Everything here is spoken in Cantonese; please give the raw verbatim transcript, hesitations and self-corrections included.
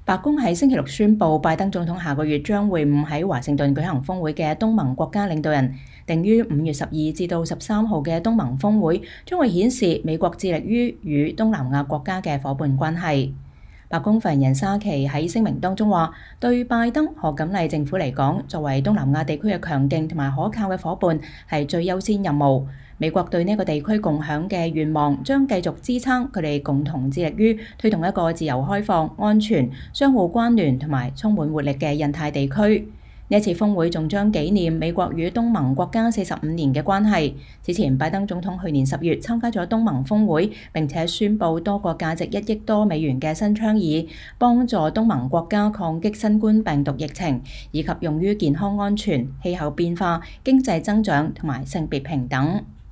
白宮喺星期六宣布，拜登總統下個月將會晤喺華盛頓舉行峰會嘅東盟國家領導人。定於五月十二至到十三號嘅東盟峰會將會顯示美國致力於與東南亞國家嘅夥伴關係。白宮發言人沙奇喺聲明當中話，對拜登、賀錦麗政府嚟講，作為東南亞地區嘅強勁同埋可靠嘅夥伴係最優先任務。美國對呢個地區共享嘅願望將繼續支撐佢哋共同致力於推動一個自由開放、安全、相互關聯同埋充滿活力嘅印太地區。呢一次峰會仲將紀念美國與東盟國家四十五年嘅關係。此前，拜登總統去年十月參加咗東盟峰會，並且宣布多個價值一億多美元嘅新倡議，幫助東盟國家抗擊新冠病毒疫情，以及用於健康安全、氣候變化、經濟增長同埋性別平等。